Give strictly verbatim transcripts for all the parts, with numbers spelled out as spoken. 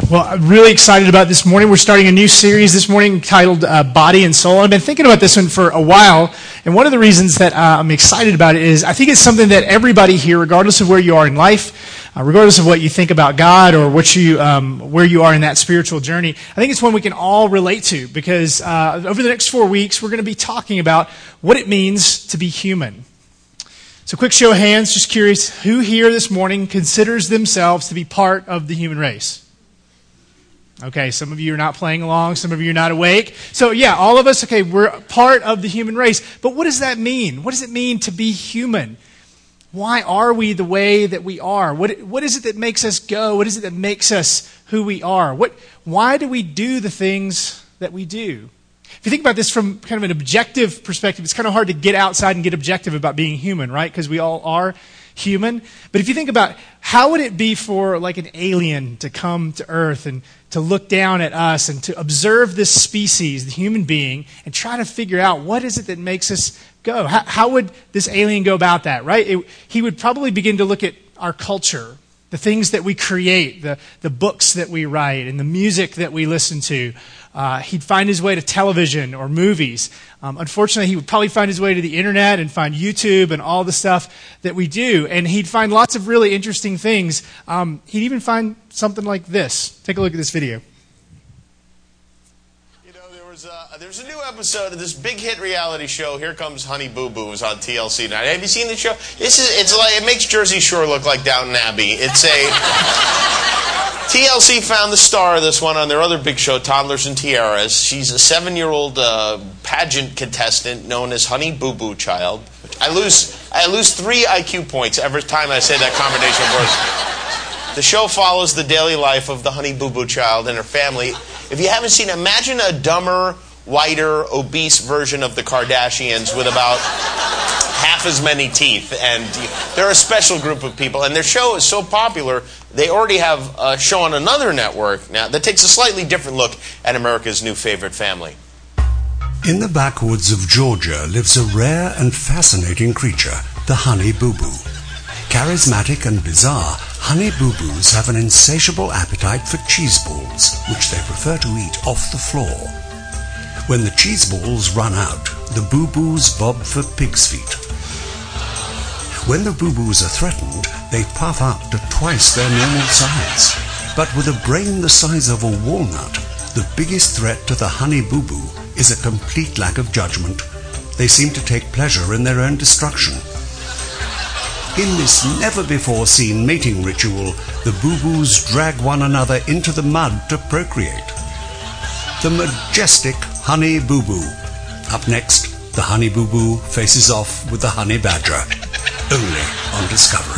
Well, I'm really excited about this morning. We're starting a new series this morning titled uh, Body and Soul. I've been thinking about this one for a while, and one of the reasons that uh, I'm excited about it is I think it's something that everybody here, regardless of where you are in life, uh, regardless of what you think about God or what you, um, where you are in that spiritual journey, I think it's one we can all relate to because uh, over the next four weeks, we're going to be talking about what it means to be human. So quick show of hands, just curious, who here this morning considers themselves to be part of the human race? Okay, some of you are not playing along, some of you are not awake. So yeah, all of us, okay, we're part of the human race. But what does that mean? What does it mean to be human? Why are we the way that we are? What what is it that makes us go? What is it that makes us who we are? What why do we do the things that we do? If you think about this from kind of an objective perspective, it's kind of hard to get outside and get objective about being human, right? Because we all are human. But if you think about how would it be for like an alien to come to Earth and to look down at us and to observe this species, the human being, and try to figure out what is it that makes us go? How, how would this alien go about that, right? It, he would probably begin to look at our culture, the things that we create, the, the books that we write, and the music that we listen to. Uh, he'd find his way to television or movies. Um, unfortunately, he would probably find his way to the internet and find YouTube and all the stuff that we do. And he'd find lots of really interesting things. Um, he'd even find something like this. Take a look at this video. You know, there was a, there's a new episode of this big hit reality show, Here Comes Honey Boo Boo. It was on T L C tonight. Have you seen the show? This is it's like it makes Jersey Shore look like Downton Abbey. It's a T L C found the star of this one on their other big show, Toddlers and Tiaras. She's a seven-year-old uh, pageant contestant known as Honey Boo Boo Child. I lose I lose three I Q points every time I say that combination of words. The show follows the daily life of the Honey Boo Boo Child and her family. If you haven't seen it, imagine a dumber, whiter, obese version of the Kardashians with about half as many teeth. And they're a special group of people. And their show is so popular, they already have a show on another network now that takes a slightly different look at America's new favorite family. In the backwoods of Georgia lives a rare and fascinating creature, the honey boo boo. Charismatic and bizarre, honey boo boos have an insatiable appetite for cheese balls, which they prefer to eat off the floor. When the cheese balls run out, the boo boos bob for pig's feet. When the boo boos are threatened, they puff up to twice their normal size. But with a brain the size of a walnut, the biggest threat to the honey boo boo is a complete lack of judgment. They seem to take pleasure in their own destruction. In this never-before-seen mating ritual, the boo boos drag one another into the mud to procreate. The majestic honey boo boo. Up next, the honey boo boo faces off with the honey badger. Only on Discovery.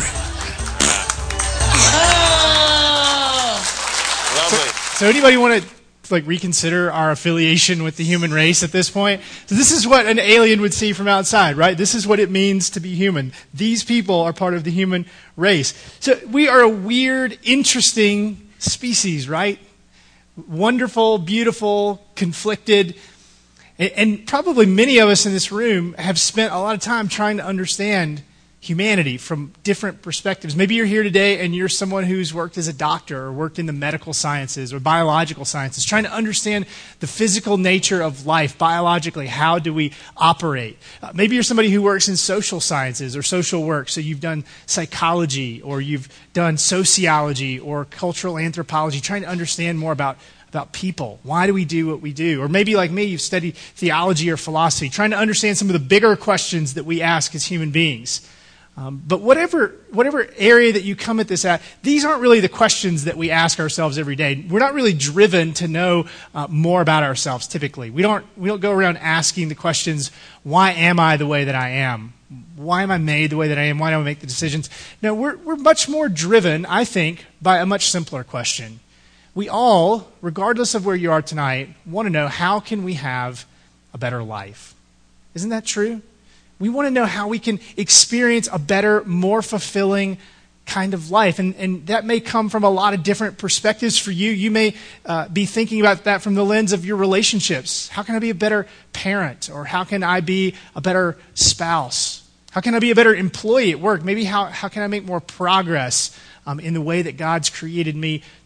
Lovely. So, so anybody want to like reconsider our affiliation with the human race at this point? So this is what an alien would see from outside, right? This is what it means to be human. These people are part of the human race. So we are a weird, interesting species, right? Wonderful, beautiful, conflicted. And, and probably many of us in this room have spent a lot of time trying to understand humanity from different perspectives. Maybe you're here today and you're someone who's worked as a doctor or worked in the medical sciences or biological sciences, trying to understand the physical nature of life biologically. How do we operate? Uh, maybe you're somebody who works in social sciences or social work, so you've done psychology or you've done sociology or cultural anthropology, trying to understand more about about people. Why do we do what we do? Or maybe like me, you've studied theology or philosophy, trying to understand some of the bigger questions that we ask as human beings. Um, but whatever whatever area that you come at this at, these aren't really the questions that we ask ourselves every day. We're not really driven to know uh, more about ourselves typically. We don't we don't go around asking the questions, why am I the way that I am? Why am I made the way that I am? Why do I make the decisions? No, we're we're much more driven, I think, by a much simpler question. We all, regardless of where you are tonight, want to know, how can we have a better life? Isn't that true? We want to know how we can experience a better, more fulfilling kind of life. And, and that may come from a lot of different perspectives for you. You may uh, be thinking about that from the lens of your relationships. How can I be a better parent? Or how can I be a better spouse? How can I be a better employee at work? Maybe how, how can I make more progress um, in the way that God's created me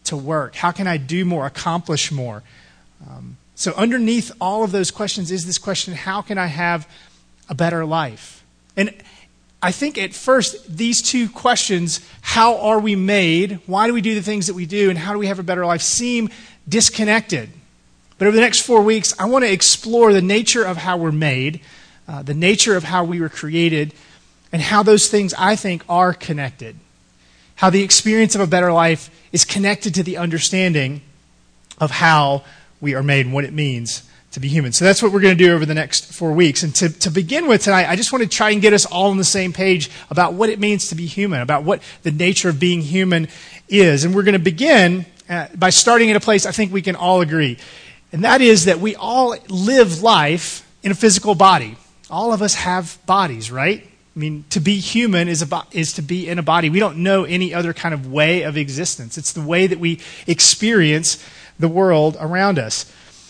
to work? How can I do more, accomplish more? Um, so underneath all of those questions is this question, how can I have a better life? And I think at first, these two questions, how are we made, why do we do the things that we do, and how do we have a better life, seem disconnected. But over the next four weeks, I want to explore the nature of how we're made, uh, the nature of how we were created, and how those things, I think, are connected. How the experience of a better life is connected to the understanding of how we are made and what it means to be human. So that's what we're going to do over the next four weeks. And to, to begin with tonight, I just want to try and get us all on the same page about what it means to be human, about what the nature of being human is. And we're going to begin uh, by starting at a place I think we can all agree. And that is that we all live life in a physical body. All of us have bodies, right? I mean, to be human is, a bo- is to be in a body. We don't know any other kind of way of existence. It's the way that we experience the world around us.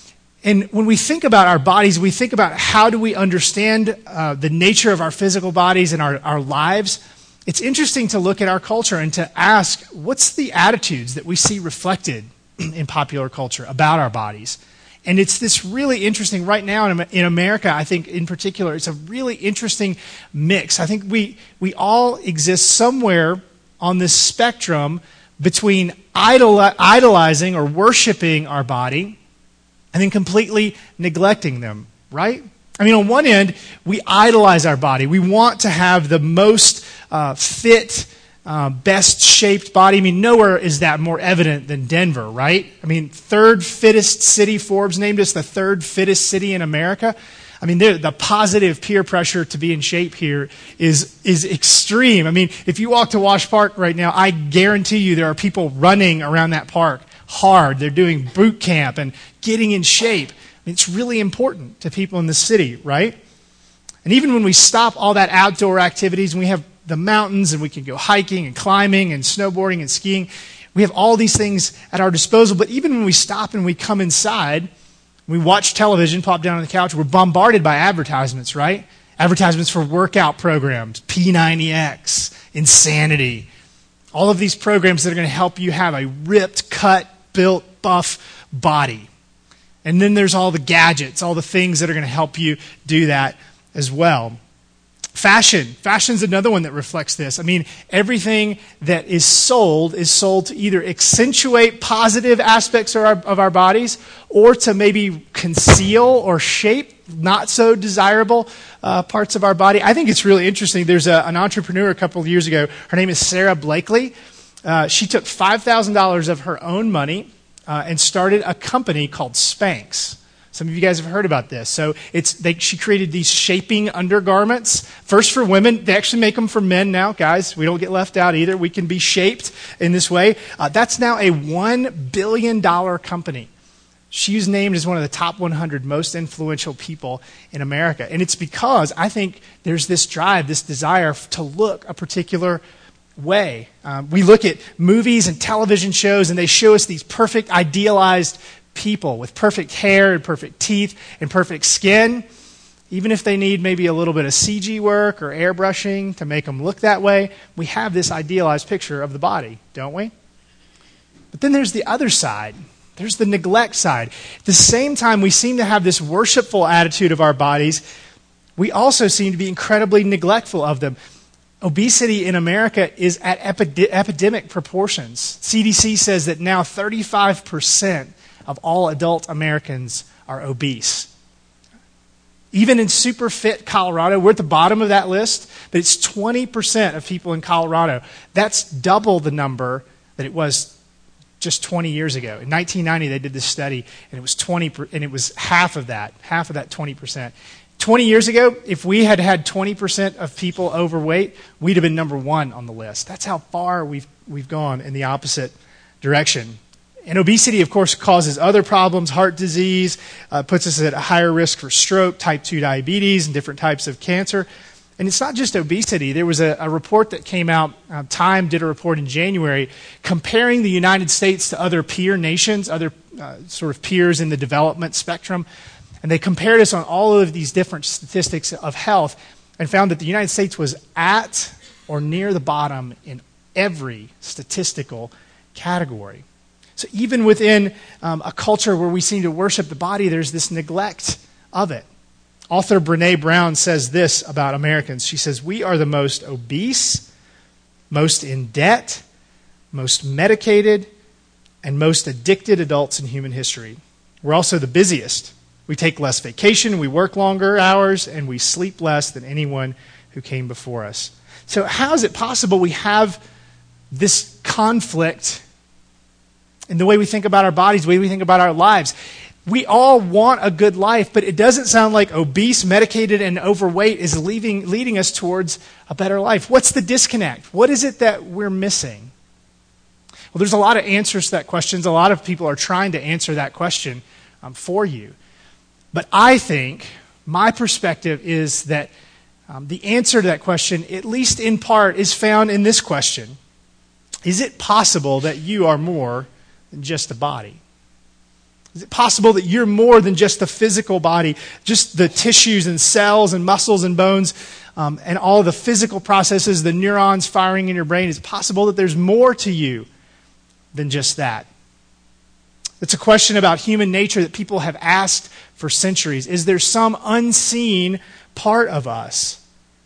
And when we think about our bodies, we think about how do we understand uh, the nature of our physical bodies and our, our lives. It's interesting to look at our culture and to ask, what's the attitudes that we see reflected in popular culture about our bodies? And it's this really interesting, right now in, in America, I think in particular, it's a really interesting mix. I think we, we all exist somewhere on this spectrum between idol, idolizing or worshiping our body and then completely neglecting them, right? I mean, on one end, we idolize our body. We want to have the most uh, fit, uh, best shaped body. I mean, nowhere is that more evident than Denver, right? I mean, third fittest city. Forbes named us the third fittest city in America. I mean, the positive peer pressure to be in shape here is is extreme. I mean, if you walk to Wash Park right now, I guarantee you there are people running around that park hard. They're doing boot camp and getting in shape. I mean, it's really important to people in the city, right? And even when we stop all that outdoor activities and we have the mountains and we can go hiking and climbing and snowboarding and skiing, we have all these things at our disposal. But even when we stop and we come inside, we watch television, pop down on the couch, we're bombarded by advertisements, right? Advertisements for workout programs, P ninety X, Insanity. All of these programs that are going to help you have a ripped, cut, built, buff body. And then there's all the gadgets, all the things that are going to help you do that as well. Fashion. Fashion's another one that reflects this. I mean, everything that is sold is sold to either accentuate positive aspects of our, of our bodies or to maybe conceal or shape not so desirable uh, parts of our body. I think it's really interesting. There's a, an entrepreneur a couple of years ago. Her name is Sarah Blakely. Uh, she took five thousand dollars of her own money uh, and started a company called Spanx. Some of you guys have heard about this. So it's they, she created these shaping undergarments. First for women. They actually make them for men now. Guys, we don't get left out either. We can be shaped in this way. Uh, that's now a one billion dollars company. She's named as one of the top one hundred most influential people in America. And it's because I think there's this drive, this desire to look a particular way. Um, we look at movies and television shows and they show us these perfect, idealized people with perfect hair and perfect teeth and perfect skin. Even if they need maybe a little bit of C G work or airbrushing to make them look that way, we have this idealized picture of the body, don't we? But then there's the other side. There's the neglect side. At the same time we seem to have this worshipful attitude of our bodies, we also seem to be incredibly neglectful of them. Obesity in America is at epi- epidemic proportions. C D C says that now thirty-five percent of all adult Americans are obese. Even in super fit Colorado, we're at the bottom of that list, but it's twenty percent of people in Colorado. That's double the number that it was just twenty years ago. In nineteen ninety, they did this study, and it was twenty, and it was half of that, half of that twenty percent. twenty years ago, if we had had twenty percent of people overweight, we'd have been number one on the list. That's how far we've we've gone in the opposite direction. And obesity, of course, causes other problems, heart disease, uh, puts us at a higher risk for stroke, type two diabetes, and different types of cancer. And it's not just obesity. There was a, a report that came out, uh, Time did a report in January, comparing the United States to other peer nations, other uh, sort of peers in the development spectrum. And they compared us on all of these different statistics of health and found that the United States was at or near the bottom in every statistical category. So even within um, a culture where we seem to worship the body, there's this neglect of it. Author Brene Brown says this about Americans. She says, "We are the most obese, most in debt, most medicated, and most addicted adults in human history. We're also the busiest. We take less vacation, we work longer hours, and we sleep less than anyone who came before us." So how is it possible we have this conflict in the way we think about our bodies, the way we think about our lives? We all want a good life, but it doesn't sound like obese, medicated, and overweight is leaving, leading us towards a better life. What's the disconnect? What is it that we're missing? Well, there's a lot of answers to that question. A lot of people are trying to answer that question um, for you. But I think my perspective is that um, the answer to that question, at least in part, is found in this question. Is it possible that you are more than just a body? Is it possible that you're more than just the physical body, just the tissues and cells and muscles and bones um, and all the physical processes, the neurons firing in your brain? Is it possible that there's more to you than just that? It's a question about human nature that people have asked for centuries. Is there some unseen part of us?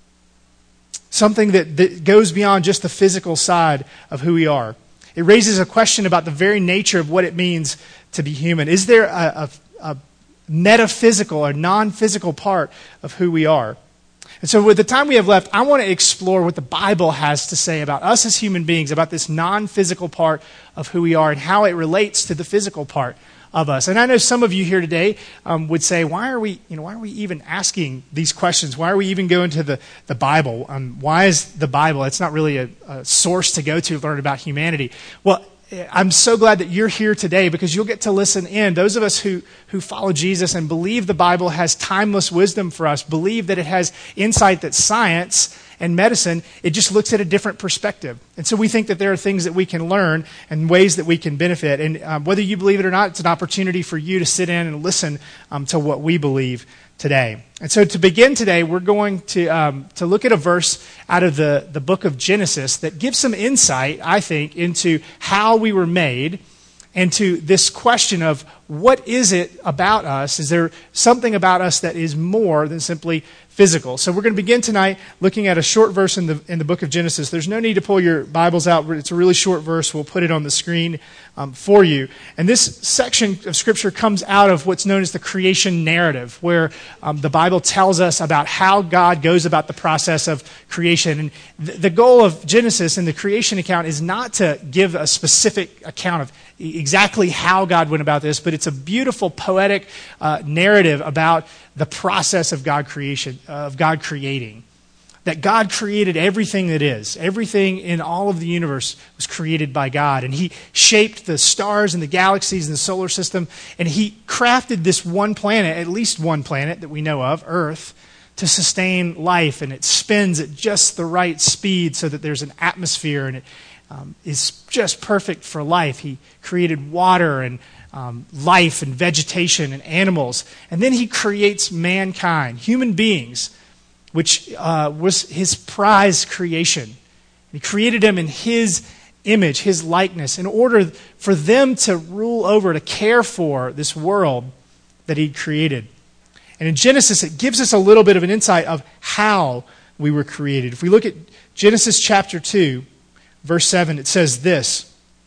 Something that, that goes beyond just the physical side of who we are. It raises a question about the very nature of what it means to be human. Is there a, a, a metaphysical or non-physical part of who we are? And so with the time we have left, I want to explore what the Bible has to say about us as human beings, about this non-physical part of who we are and how it relates to the physical part of us. And I know some of you here today um, would say, why are we, you know, why are we even asking these questions? Why are we even going to the, the Bible? Um, why is the Bible? It's not really a, a source to go to to learn about humanity. Well, I'm so glad that you're here today because you'll get to listen in. Those of us who, who follow Jesus and believe the Bible has timeless wisdom for us, believe that it has insight that science and medicine, it just looks at a different perspective. And so we think that there are things that we can learn and ways that we can benefit. And um, whether you believe it or not, it's an opportunity for you to sit in and listen um, to what we believe today. And so to begin today, we're going to um, to look at a verse out of the, the book of Genesis that gives some insight, I think, into how we were made and to this question of what is it about us? Is there something about us that is more than simply physical? So we're going to begin tonight looking at a short verse in the in the book of Genesis. There's no need to pull your Bibles out. It's a really short verse. We'll put it on the screen um, for you. And this section of Scripture comes out of what's known as the creation narrative, where um, the Bible tells us about how God goes about the process of creation. And th- the goal of Genesis and the creation account is not to give a specific account of exactly how God went about this, but it's a beautiful poetic uh, narrative about the process of God creation, of God creating. That God created everything that is. Everything in all of the universe was created by God. And He shaped the stars and the galaxies and the solar system. And He crafted this one planet, at least one planet that we know of, Earth, to sustain life. And it spins at just the right speed so that there's an atmosphere and it um, is just perfect for life. He created water and Um, life and vegetation and animals. And then He creates mankind, human beings, which uh, was His prize creation. He created them in His image, His likeness, in order for them to rule over, to care for this world that He created. And in Genesis, it gives us a little bit of an insight of how we were created. If we look at Genesis chapter two, verse seven, it says this: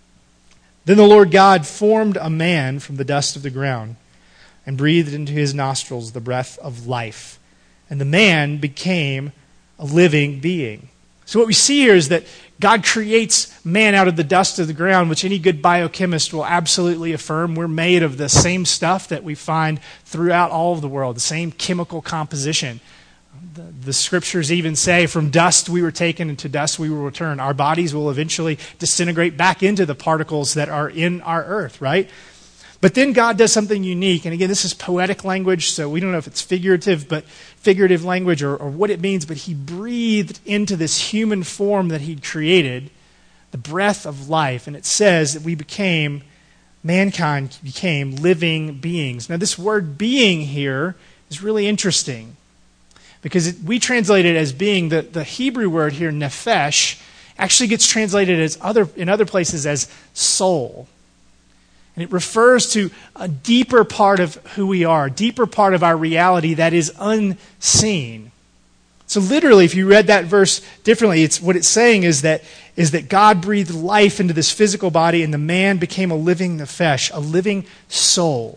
"Then the Lord God formed a man from the dust of the ground and breathed into his nostrils the breath of life. And the man became a living being." So what we see here is that God creates man out of the dust of the ground, which any good biochemist will absolutely affirm. We're made of the same stuff that we find throughout all of the world, the same chemical composition. The, the scriptures even say, from dust we were taken, and to dust we will return. Our bodies will eventually disintegrate back into the particles that are in our earth, right? But then God does something unique. And again, this is poetic language, so we don't know if it's figurative, but figurative language or, or what it means. But He breathed into this human form that He'd created the breath of life. And it says that we became, mankind became living beings. Now, this word being here is really interesting, because it, we translate it as being. The, the Hebrew word here, nephesh, actually gets translated as other in other places as soul. And it refers to a deeper part of who we are, a deeper part of our reality that is unseen. So literally, if you read that verse differently, it's what it's saying is that is that God breathed life into this physical body and the man became a living nefesh, a living soul.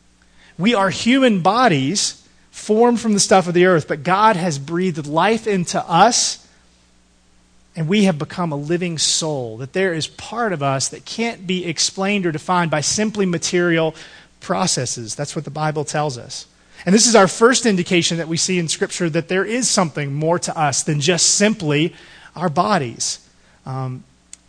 We are human bodies formed from the stuff of the earth, but God has breathed life into us and we have become a living soul. That there is part of us that can't be explained or defined by simply material processes. That's what the Bible tells us. And this is our first indication that we see in Scripture that there is something more to us than just simply our bodies. Um,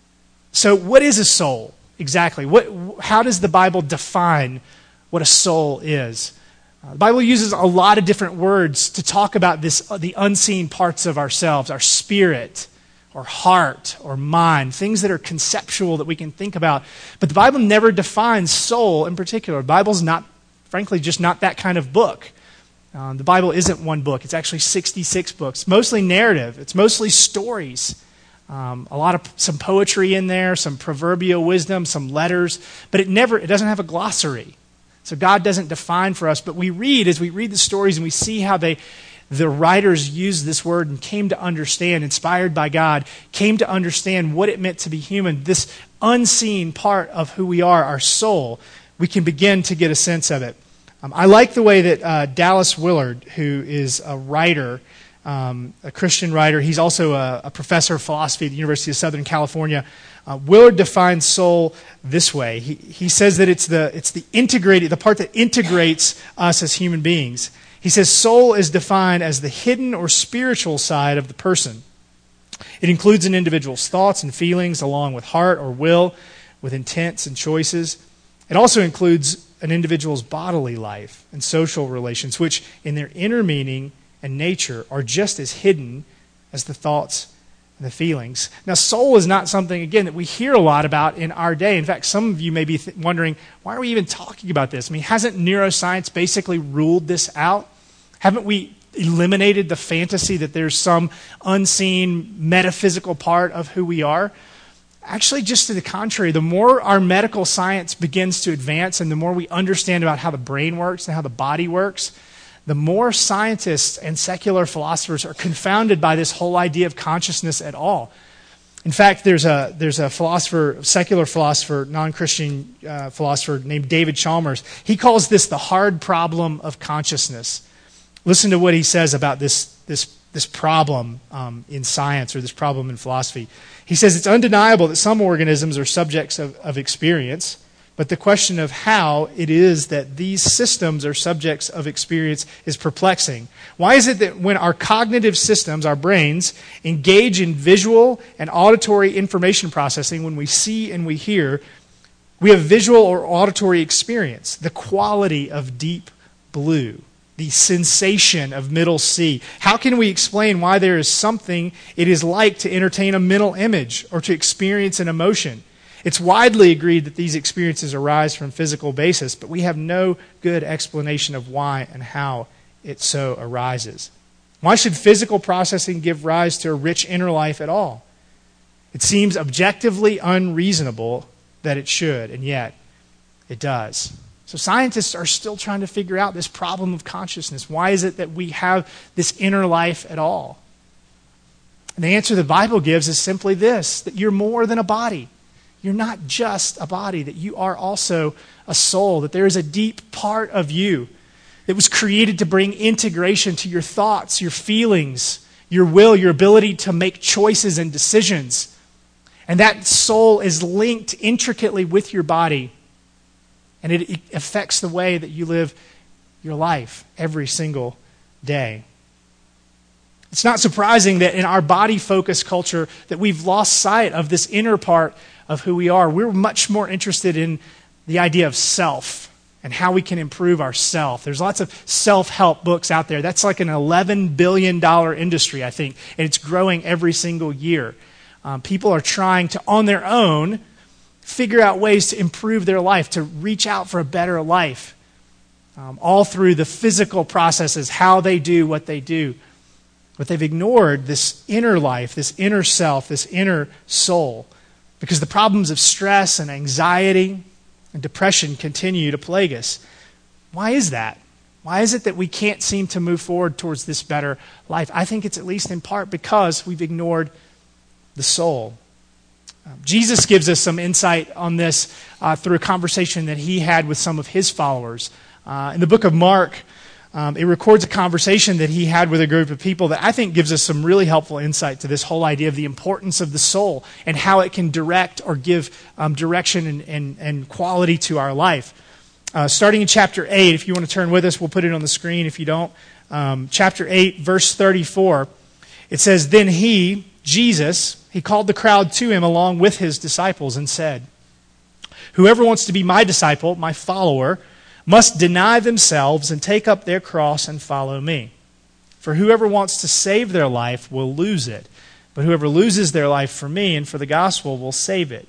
so what is a soul exactly? What, how does the Bible define what a soul is? Uh, the Bible uses a lot of different words to talk about this, uh, the unseen parts of ourselves, our spirit, or heart, or mind, things that are conceptual that we can think about. But the Bible never defines soul in particular. The Bible's not, frankly, just not that kind of book. Um, the Bible isn't one book. It's actually sixty-six books, mostly narrative. It's mostly stories. Um, a lot of some poetry in there, some proverbial wisdom, some letters, but it never it doesn't have a glossary. So God doesn't define for us, but we read as we read the stories and we see how they the writers used this word and came to understand, inspired by God, came to understand what it meant to be human. This unseen part of who we are, our soul, we can begin to get a sense of it. Um, I like the way that uh, Dallas Willard, who is a writer, um, a Christian writer, he's also a, a professor of philosophy at the University of Southern California. Uh, Willard defines soul this way. He, he says that it's the it's the integrated, the part that integrates us as human beings. He says soul is defined as the hidden or spiritual side of the person. It includes an individual's thoughts and feelings along with heart or will, with intents and choices. It also includes an individual's bodily life and social relations, which in their inner meaning and nature are just as hidden as the thoughts and the feelings. Now, soul is not something, again, that we hear a lot about in our day. In fact, some of you may be th- wondering, why are we even talking about this? I mean, hasn't neuroscience basically ruled this out? Haven't we eliminated the fantasy that there's some unseen metaphysical part of who we are? Actually, just to the contrary, the more our medical science begins to advance and the more we understand about how the brain works and how the body works, the more scientists and secular philosophers are confounded by this whole idea of consciousness at all. In fact, there's a there's a philosopher, secular philosopher, non-Christian uh, philosopher named David Chalmers. He calls this the hard problem of consciousness. Listen to what he says about this this this problem um, in science or this problem in philosophy. He says it's undeniable that some organisms are subjects of, of experience, but the question of how it is that these systems are subjects of experience is perplexing. Why is it that when our cognitive systems, our brains, engage in visual and auditory information processing, when we see and we hear, we have visual or auditory experience, the quality of deep blue, the sensation of middle C? How can we explain why there is something it is like to entertain a mental image or to experience an emotion? It's widely agreed that these experiences arise from physical basis, but we have no good explanation of why and how it so arises. Why should physical processing give rise to a rich inner life at all? It seems objectively unreasonable that it should, and yet it does. So scientists are still trying to figure out this problem of consciousness. Why is it that we have this inner life at all? And the answer the Bible gives is simply this, that you're more than a body. You're not just a body, that you are also a soul, that there is a deep part of you that was created to bring integration to your thoughts, your feelings, your will, your ability to make choices and decisions. And that soul is linked intricately with your body. And it affects the way that you live your life every single day. It's not surprising that in our body-focused culture that we've lost sight of this inner part of who we are. We're much more interested in the idea of self and how we can improve ourself. There's lots of self-help books out there. That's like an eleven billion dollars industry, I think, and it's growing every single year. Um, people are trying to, on their own, figure out ways to improve their life, to reach out for a better life, um, all through the physical processes, how they do what they do. But they've ignored this inner life, this inner self, this inner soul, because the problems of stress and anxiety and depression continue to plague us. Why is that? Why is it that we can't seem to move forward towards this better life? I think it's at least in part because we've ignored the soul. Um, Jesus gives us some insight on this uh, through a conversation that he had with some of his followers. Uh, in the book of Mark, um, it records a conversation that he had with a group of people that I think gives us some really helpful insight to this whole idea of the importance of the soul and how it can direct or give um, direction and, and, and quality to our life. Uh, starting in chapter eight, if you want to turn with us, we'll put it on the screen if you don't. Um, chapter eight, verse thirty-four, it says, "Then he, Jesus, he called the crowd to him along with his disciples and said, 'Whoever wants to be my disciple, my follower, must deny themselves and take up their cross and follow me. For whoever wants to save their life will lose it, but whoever loses their life for me and for the gospel will save it.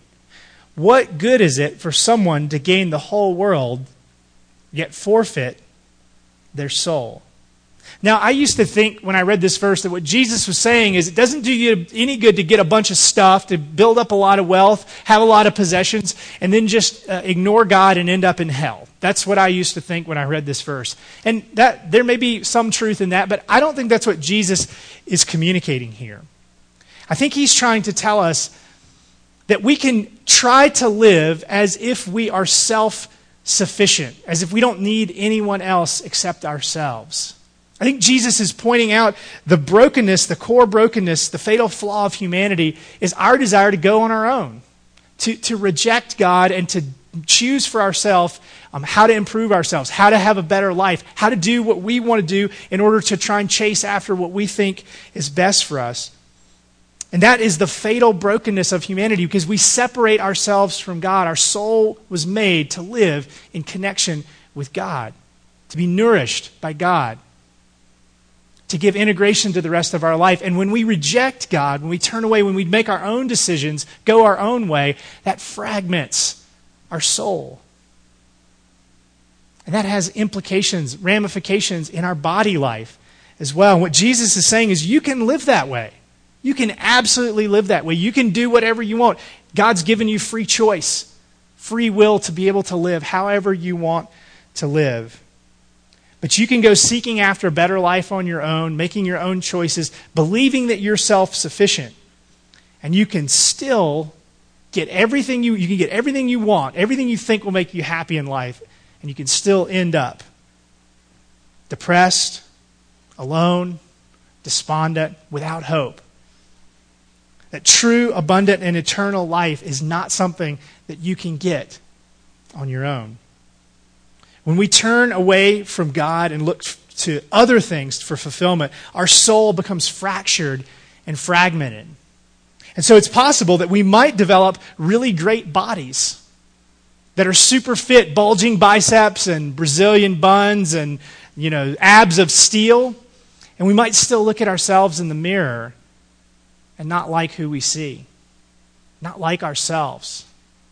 What good is it for someone to gain the whole world, yet forfeit their soul?'" Now, I used to think when I read this verse that what Jesus was saying is it doesn't do you any good to get a bunch of stuff, to build up a lot of wealth, have a lot of possessions, and then just uh, ignore God and end up in hell. That's what I used to think when I read this verse. And that there may be some truth in that, but I don't think that's what Jesus is communicating here. I think he's trying to tell us that we can try to live as if we are self-sufficient, as if we don't need anyone else except ourselves. I think Jesus is pointing out the brokenness, the core brokenness, the fatal flaw of humanity is our desire to go on our own, to, to reject God and to choose for ourselves um, how to improve ourselves, how to have a better life, how to do what we want to do in order to try and chase after what we think is best for us. And that is the fatal brokenness of humanity because we separate ourselves from God. Our soul was made to live in connection with God, to be nourished by God, to give integration to the rest of our life. And when we reject God, when we turn away, when we make our own decisions, go our own way, that fragments our soul. And that has implications, ramifications in our body life as well. And what Jesus is saying is you can live that way. You can absolutely live that way. You can do whatever you want. God's given you free choice, free will to be able to live however you want to live. But you can go seeking after a better life on your own, making your own choices, believing that you're self-sufficient. And you can still get everything you, you can get everything you want, everything you think will make you happy in life, and you can still end up depressed, alone, despondent, without hope. That true, abundant, and eternal life is not something that you can get on your own. When we turn away from God and look to other things for fulfillment, our soul becomes fractured and fragmented. And so it's possible that we might develop really great bodies that are super fit, bulging biceps and Brazilian buns and, you know, abs of steel. And we might still look at ourselves in the mirror and not like who we see, not like ourselves.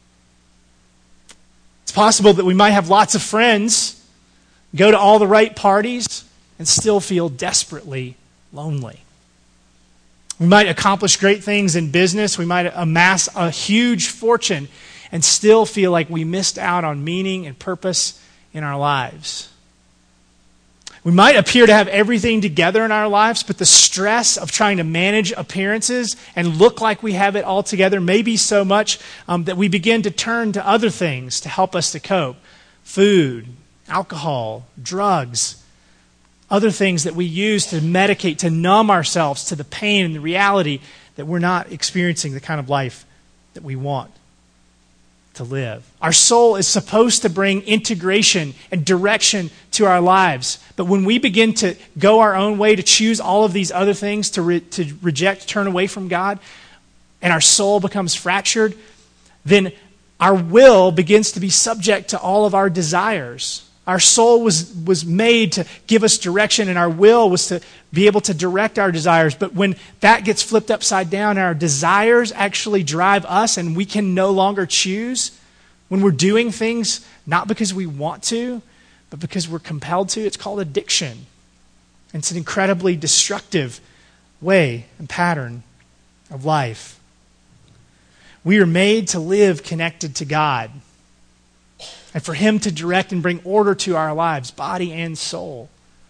It's possible that we might have lots of friends, go to all the right parties, and still feel desperately lonely. We might accomplish great things in business. We might amass a huge fortune and still feel like we missed out on meaning and purpose in our lives. We might appear to have everything together in our lives, but the stress of trying to manage appearances and look like we have it all together may be so much um, that we begin to turn to other things to help us to cope. Food, alcohol, drugs, other things that we use to medicate, to numb ourselves to the pain and the reality that we're not experiencing the kind of life that we want to live. Our soul is supposed to bring integration and direction to our lives. But when we begin to go our own way, to choose all of these other things, to, re- to reject, turn away from God, and our soul becomes fractured, then our will begins to be subject to all of our desires. Our soul was, was made to give us direction, and our will was to be able to direct our desires. But when that gets flipped upside down, our desires actually drive us, and we can no longer choose. When we're doing things not because we want to, but because we're compelled to, it's called addiction. It's an incredibly destructive way and pattern of life. We are made to live connected to God. and for him to direct and bring order to our lives, body and soul.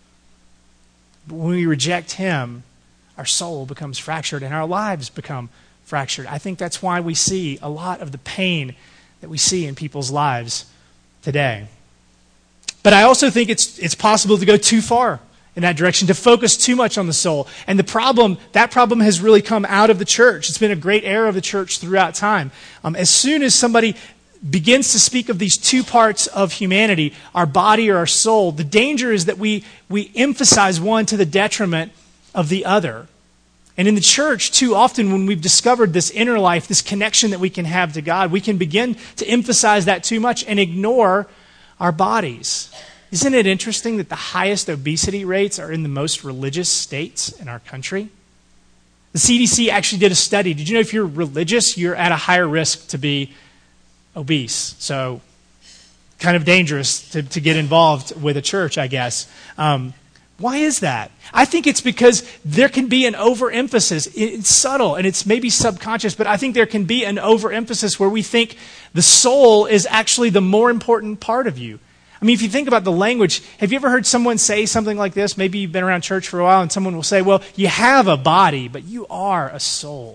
But when we reject him, our soul becomes fractured and our lives become fractured. I think that's why we see a lot of the pain that we see in people's lives today. But I also think it's it's possible to go too far in that direction, to focus too much on the soul. And the problem, that problem has really come out of the church. It's been a great era of the church throughout time. Um, as soon as somebody begins to speak of these two parts of humanity, our body or our soul, the danger is that we we emphasize one to the detriment of the other. And in the church, too often when we've discovered this inner life, this connection that we can have to God, we can begin to emphasize that too much and ignore our bodies. Isn't it interesting that the highest obesity rates are in the most religious states in our country? The C D C actually did a study. Did you know if you're religious, you're at a higher risk to be obese? So kind of dangerous to, to get involved with a church, I guess. Um, why is that? I think it's because there can be an overemphasis. It's subtle and it's maybe subconscious, but I think there can be an overemphasis where we think the soul is actually the more important part of you. I mean, if you think about the language, have you ever heard someone say something like this? Maybe you've been around church for a while and someone will say, well, you have a body, but you are a soul.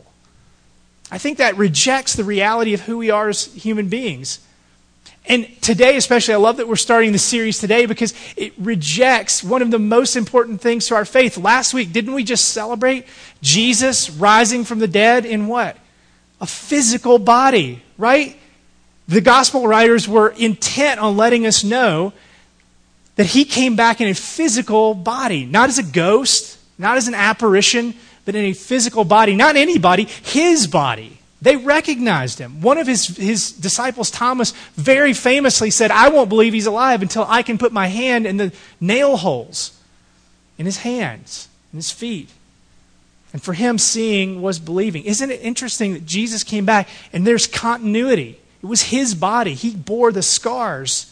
I think that rejects the reality of who we are as human beings. And today especially, I love that we're starting the series today because it rejects one of the most important things to our faith. Last week, didn't we just celebrate Jesus rising from the dead in what? A physical body, right? The gospel writers were intent on letting us know that he came back in a physical body, not as a ghost, not as an apparition, but in a physical body. Not anybody, his body. They recognized him. One of his, his disciples, Thomas, very famously said, I won't believe he's alive until I can put my hand in the nail holes in his hands, in his feet. And for him, seeing was believing. Isn't it interesting that Jesus came back and there's continuity? It was his body. He bore the scars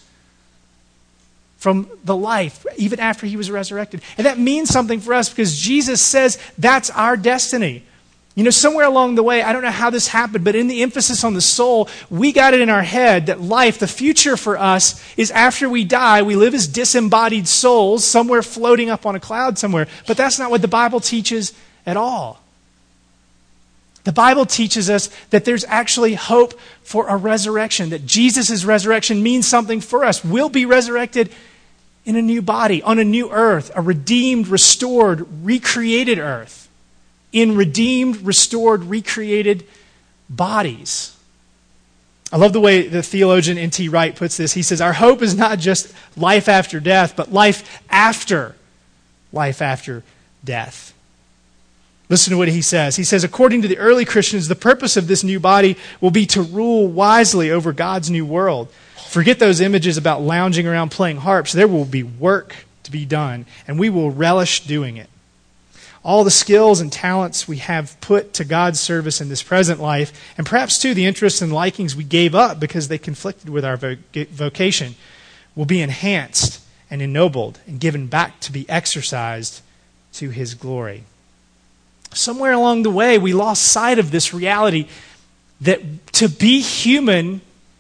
from the life, even after he was resurrected. And that means something for us because Jesus says that's our destiny. You know, somewhere along the way, I don't know how this happened, but in the emphasis on the soul, we got it in our head that life, the future for us, is after we die, we live as disembodied souls somewhere floating up on a cloud somewhere. But that's not what the Bible teaches at all. The Bible teaches us that there's actually hope for a resurrection, that Jesus' resurrection means something for us. We'll be resurrected in a new body, on a new earth, a redeemed, restored, recreated earth, in redeemed, restored, recreated bodies. I love the way the theologian N T Wright puts this. He says, our hope is not just life after death, but life after life after death. Listen to what he says. He says, according to the early Christians, the purpose of this new body will be to rule wisely over God's new world. Forget those images about lounging around playing harps. There will be work to be done, and we will relish doing it. All the skills and talents we have put to God's service in this present life, and perhaps too the interests and likings we gave up because they conflicted with our vocation, will be enhanced and ennobled and given back to be exercised to his glory. Somewhere along the way, we lost sight of this reality that to be human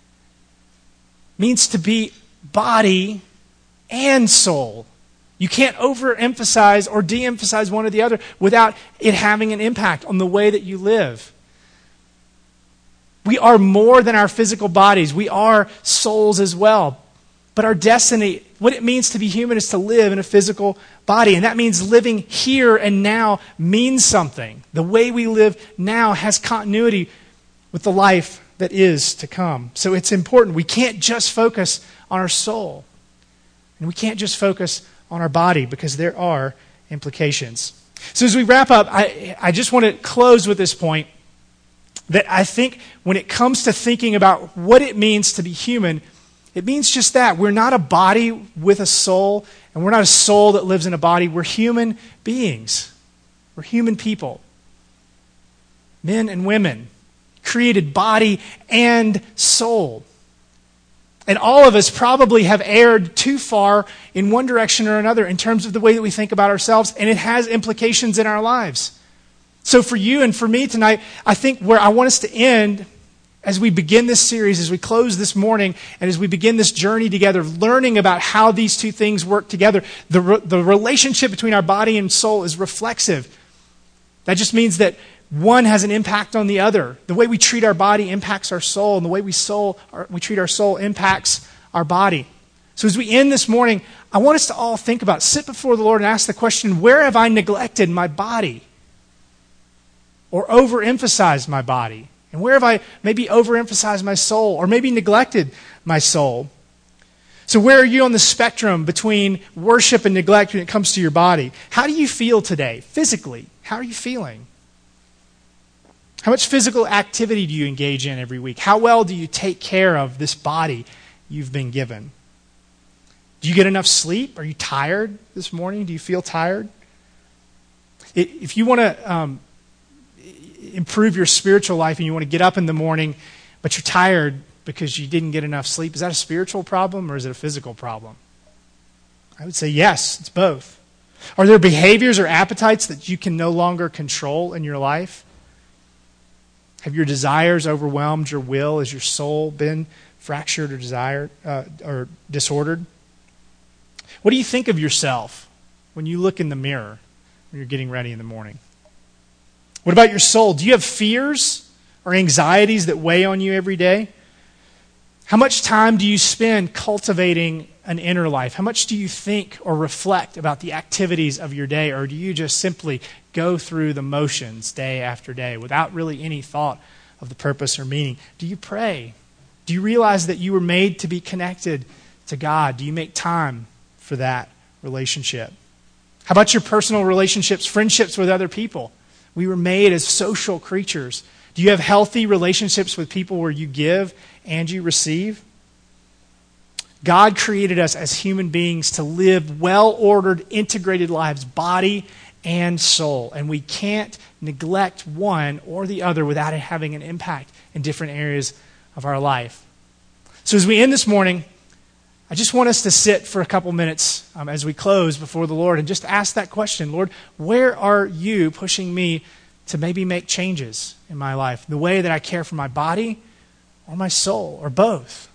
means to be body and soul. You can't overemphasize or de-emphasize one or the other without it having an impact on the way that you live. We are more than our physical bodies. We are souls as well. But our destiny, what it means to be human is to live in a physical body. And that means living here and now means something. The way we live now has continuity with the life that is to come. So it's important. We can't just focus on our soul. And we can't just focus on our body because there are implications. So as we wrap up, I, I just want to close with this point that I think when it comes to thinking about what it means to be human, it means just that. We're not a body with a soul, and we're not a soul that lives in a body. We're human beings. We're human people. Men and women, created body and soul. And all of us probably have erred too far in one direction or another in terms of the way that we think about ourselves, and it has implications in our lives. So for you and for me tonight, I think where I want us to end as we begin this series, as we close this morning, and as we begin this journey together, learning about how these two things work together, the, re- the relationship between our body and soul is reflexive. That just means that one has an impact on the other. The way we treat our body impacts our soul, and the way we soul our, we treat our soul impacts our body. So as we end this morning, I want us to all think about, sit before the Lord and ask the question, where have I neglected my body? Or overemphasized my body? And where have I maybe overemphasized my soul, or maybe neglected my soul? So where are you on the spectrum between worship and neglect when it comes to your body? How do you feel today, physically? How are you feeling? How much physical activity do you engage in every week? How well do you take care of this body you've been given? Do you get enough sleep? Are you tired this morning? Do you feel tired? If you want to um, improve your spiritual life and you want to get up in the morning, but you're tired because you didn't get enough sleep, is that a spiritual problem or is it a physical problem? I would say yes, it's both. Are there behaviors or appetites that you can no longer control in your life? Have your desires overwhelmed your will? Has your soul been fractured or desired uh, or disordered? What do you think of yourself when you look in the mirror when you're getting ready in the morning? What about your soul? Do you have fears or anxieties that weigh on you every day? How much time do you spend cultivating an inner life? How much do you think or reflect about the activities of your day? Or do you just simply go through the motions day after day without really any thought of the purpose or meaning? Do you pray? Do you realize that you were made to be connected to God? Do you make time for that relationship? How about your personal relationships, friendships with other people? We were made as social creatures. Do you have healthy relationships with people where you give and you receive? God created us as human beings to live well-ordered, integrated lives, body and soul. And we can't neglect one or the other without it having an impact in different areas of our life. So as we end this morning, I just want us to sit for a couple minutes um, as we close before the Lord and just ask that question, Lord, where are you pushing me to maybe make changes in my life? The way that I care for my body or my soul or both?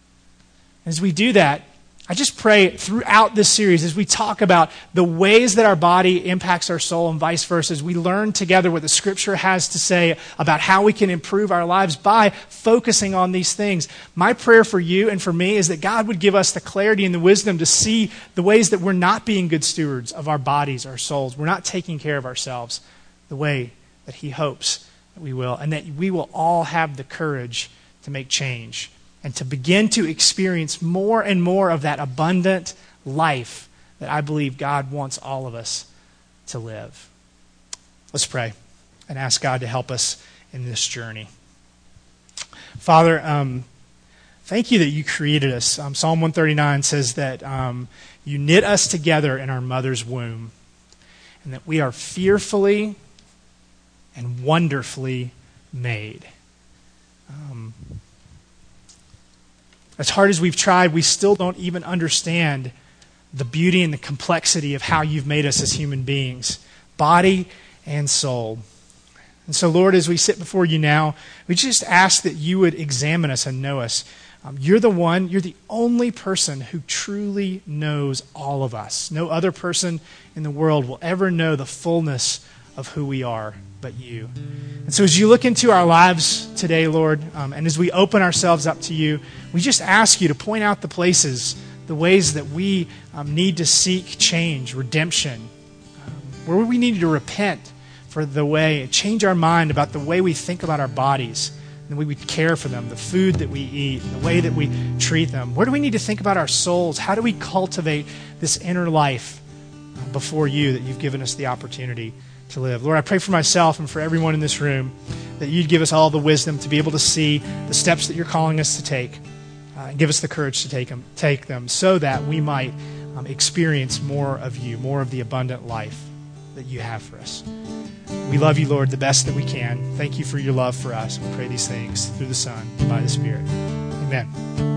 As we do that, I just pray throughout this series, as we talk about the ways that our body impacts our soul and vice versa, as we learn together what the Scripture has to say about how we can improve our lives by focusing on these things. My prayer for you and for me is that God would give us the clarity and the wisdom to see the ways that we're not being good stewards of our bodies, our souls. We're not taking care of ourselves the way that He hopes that we will, and that we will all have the courage to make change and to begin to experience more and more of that abundant life that I believe God wants all of us to live. Let's pray and ask God to help us in this journey. Father, um, thank you that you created us. Um, Psalm one thirty-nine says that um, you knit us together in our mother's womb, and that we are fearfully and wonderfully made. Um, As hard as we've tried, we still don't even understand the beauty and the complexity of how you've made us as human beings, body and soul. And so, Lord, as we sit before you now, we just ask that you would examine us and know us. Um, you're the one, you're the only person who truly knows all of us. No other person in the world will ever know the fullness of who we are but you. And so as you look into our lives today, Lord, um, and as we open ourselves up to you, we just ask you to point out the places, the ways that we um, need to seek change, redemption, um, where we need to repent for the way, change our mind about the way we think about our bodies, the way we care for them, the food that we eat, the way that we treat them. Where do we need to think about our souls? How do we cultivate this inner life uh, before you that you've given us the opportunity to live? Lord, I pray for myself and for everyone in this room that you'd give us all the wisdom to be able to see the steps that you're calling us to take, uh, and give us the courage to take them, take them so that we might um, experience more of you, more of the abundant life that you have for us. We love you, Lord, the best that we can. Thank you for your love for us. We pray these things through the Son and by the Spirit. Amen.